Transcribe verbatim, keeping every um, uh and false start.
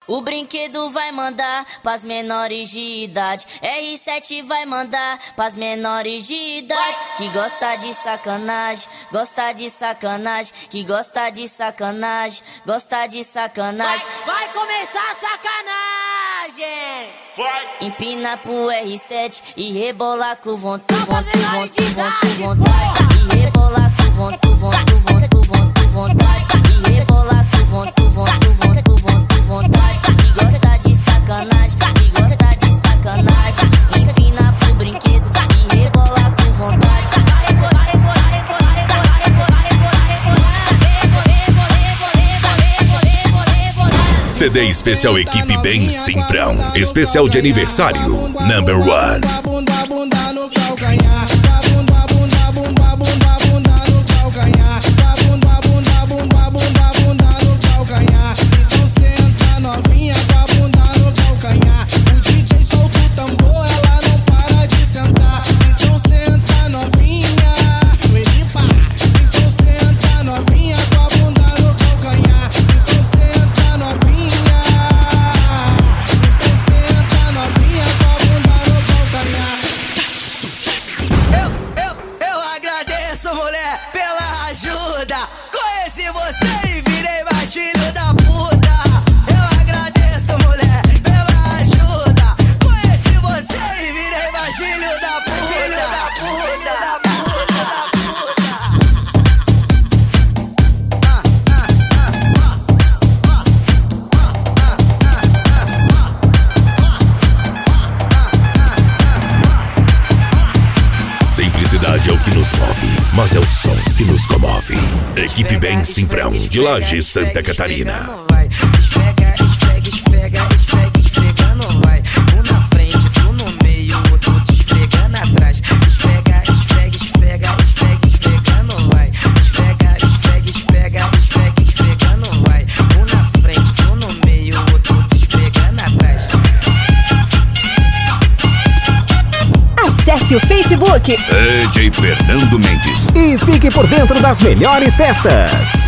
O brinquedo vai mandar pras menores de idade. R sete vai mandar pras menores de idade. Que gosta de sacanagem, gosta de sacanagem. Que gosta de sacanagem, gosta de sacanagem. Vai, vai começar a sacanagem. Vai. Empina pro R sete e rebolar com vontade, vontade, vontade, vontade. E rebolar com vontade, vontade, vontade, vontade. E rebolar com vontade, vontade, vontade, vontade. Que gosta de sacanagem, que gosta de sacanagem. Empina pro brinquedo e rebolar com vontade. Rebolar, rebolar, rebolar, rebolar, rebolar, rebolar, rebolar, rebolar, rebolar, rebolar. C D especial Equipe Bem Simprão. Especial de aniversário. Number one. Bunda, bunda no calcanhar. Bunda, bunda, bunda, bunda, bunda no calcanhar. Bunda, bunda, bunda, bunda, bunda no calcanhar. Então senta novinha com a bunda no calcanhar. O D J solta o tambor, ela não para de sentar. Então senta novinha, epa. Então senta novinha com a bunda no calcanhar. Então senta novinha. Então senta novinha com a bunda no calcanhar. Eu, eu, eu agradeço, mulher, pela ajuda. Conheci você e virei mais filho da puta. Eu agradeço, mulher, pela ajuda. Conheci você e virei mais filho da puta. Filho da puta, da puta, da puta. Ah, ah, ah, Simplicidade é o que nos move, mas é o som que nos comove. Equipe Bem Simprão, de Laje, Santa Catarina. Esfrega, esfrega, esfrega, esfrega, esfrega, não vai. Um na frente, tu no meio, outro te esfregando atrás. Esfrega, esfrega, esfrega, esfrega, esfrega, não vai. Esfrega, esfrega, esfrega, esfrega, esfrega, não vai. Um na frente, tu no meio, outro te esfregando atrás. Acesse o Facebook D J Fernando Mendes e fique por dentro das melhores festas.